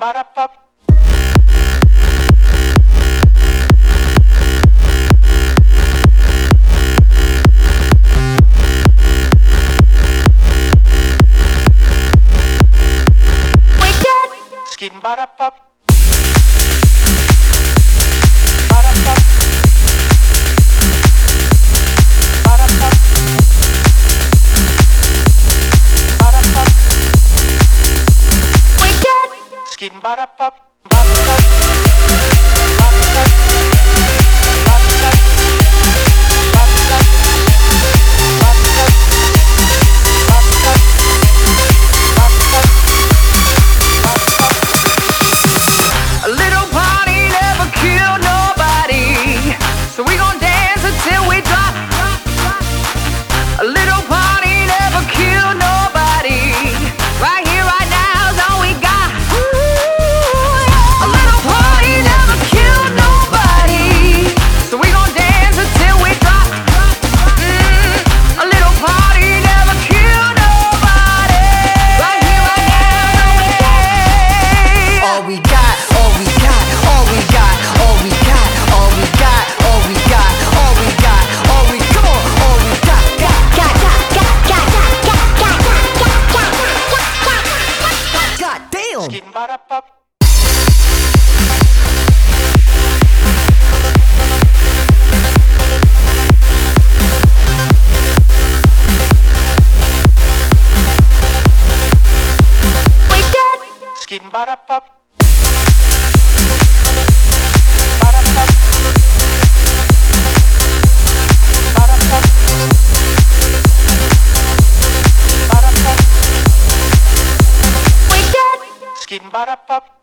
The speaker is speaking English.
Ba-da-ba. Skin ba-da-ba. Ba-da-ba. Ba-da-ba. Ba-da-ba. Skin ba-da-ba. Ba-da-ba. Ba-da-ba. Ba-da-ba. Ba-da-ba. Ba-da-ba. Ba-da-ba. A little party never killed nobody, so we gon' dance until we drop. A little party never killed nobody, right here, right now is all we got. A little party never killed nobody, so we gon' dance until we drop. A little party never killed nobody, right here, right now is all we got. All we got. All we got, all we got, all we got, all we got, all we got, all we come on, all we got. God damn. Skin ba-da-ba. Skin ba-da-ba. Ba-da-ba. Ba-da-ba. Ba-da-ba. Skin ba-da-ba.